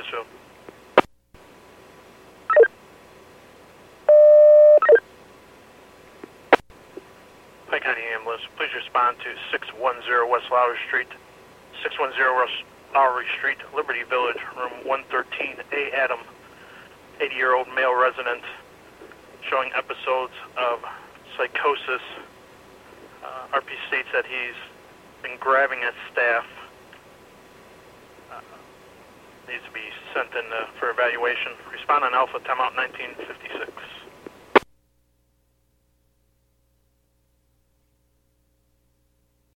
soon. Pike County Ambulance, please respond to 610 West Lowry Street, 610 West Lowry Street, Liberty Village, room 113A. Adam, 80-year-old male resident, showing episodes of psychosis. RP states that he's been grabbing at staff. Needs to be sent in for evaluation. Respond on Alpha, timeout 1956.